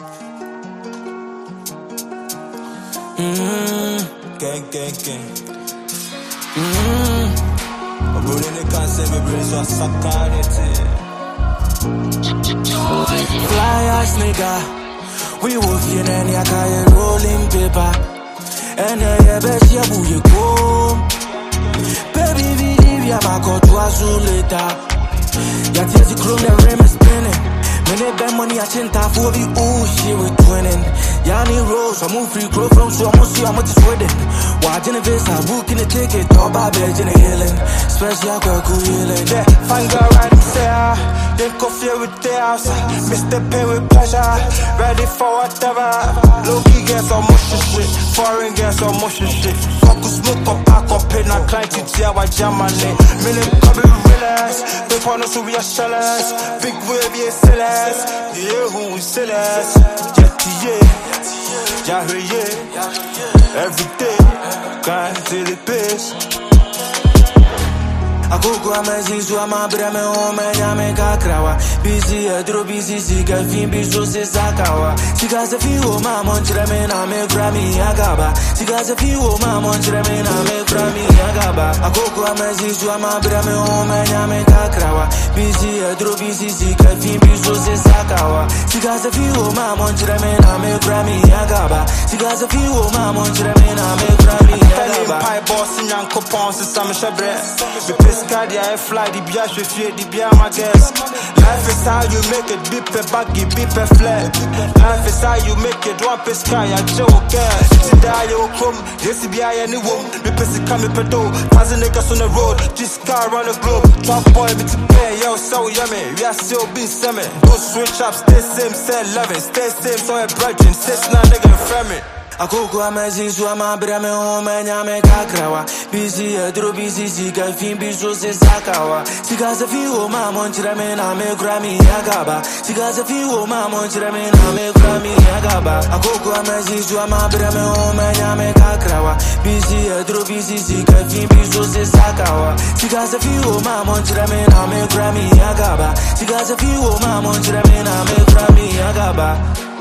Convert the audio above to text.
Gang. I'm rolling the concept, my brain so saccharity. Fly ass nigga, we walking and ya carry rolling paper. And ya best ya boo you go. Baby, we leave ya back out to us later. Ya tears the chrome, the rim is spinning. Many bad money I change that for the ooh shit with twinning. Yanni Rose, I move free, grow from so I must see how much it's wedding. Why Genevieve, I book in the ticket, all by bed in the healing. Special cool healing. Yeah, fine girl right there. Then coffee with the house. Mr. Pay with pleasure. Ready for whatever. Low key get some motion shit. Foreign get some motion shit. Fuck smoke up, pack up, pay not client to tear what jam on it. Minute come relax. They want us to be a shellers. Big wave, yeah, sellers. Yeah, who we sellers. Yeah, every day, can't till it pays. I go a message to my brother, home and I make a crowd. Busy, busy, sick, I feel busy, so Sakawa. She got a few of my montramen, I make Grammy Agaba. She got a few of my montramen, I make Grammy Agaba. I go a message to my brother, home and I make a crowd. Busy, sick, I feel busy, so Sakawa. She got a few of my montramen, I make Grammy Agaba. She got a few of my montramen, I make Grammy Agaba. Pie boss in Yanko Pons, and some shabre. I fly the biash with you, the bia my guess. Life is how you make it, beep a baggy, beep a flat. Life is how you make it, one piece sky, I joke. Sit there, you come, yes, be I any woman. The person coming per door, 1,000 acres on the road, just car around the globe. Drop boy, me to pay, yo, so yummy. We are still being semi. Go switch up, stay same, say loving, stay same, so I'm bridging, 6 9 nigga in family. I go a message to my brother, home and I make a crowd. Busy, busy, sick, I feel busy, so Sakawa. She got a few of my montramen, I make Grammy Agaba. She got a few of my montramen, I make Grammy Agaba. I go a message to my brother, home and I make a crowd. Busy, sick, I feel busy, so Sakawa. She got a few of my montramen, I make Grammy Agaba. She got a few of my montramen, I make Grammy Agaba.